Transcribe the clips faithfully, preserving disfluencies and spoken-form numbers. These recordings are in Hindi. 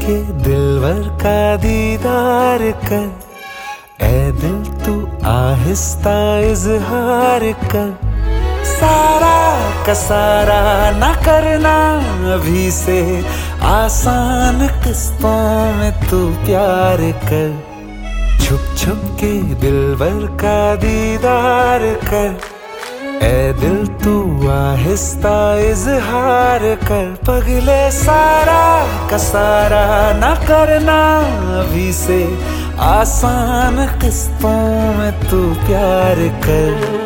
के दिलवर का दीदार कर, ऐ दिल तू आहिस्ता इजहार कर। सारा का सारा ना करना अभी से, आसान किस्तों में तू प्यार कर। छुप छुप के दिलवर का दीदार कर, ऐ दिल तू आहिस्ता इजहार कर। पगले सारा का सारा ना करना अभी से, आसान किस्तों में तू प्यार कर।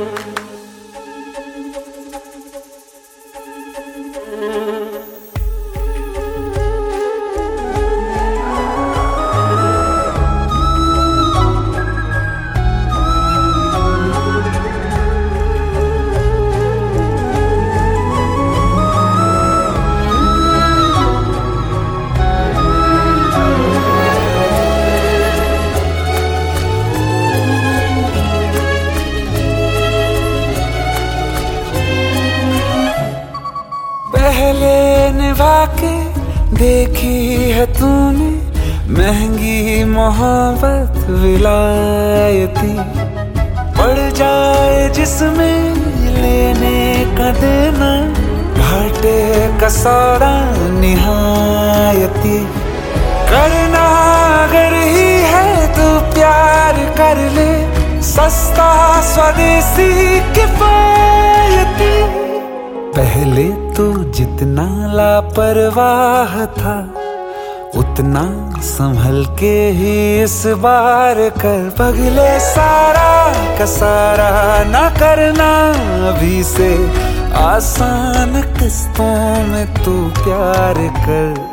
पहले निभा के देखी है तूने महंगी मोहब्बत विलायती, पड़ जाए जिसमें लेने का देना, घाटे का सौदा निहायती। करना अगर ही है तो प्यार कर ले, सस्ता स्वदेशी किफायती। पहले तो जितना लापरवाह था, उतना संभल के ही इस बार कर। पगले सारा का सारा ना करना अभी से, आसान किस्तों में तू प्यार कर।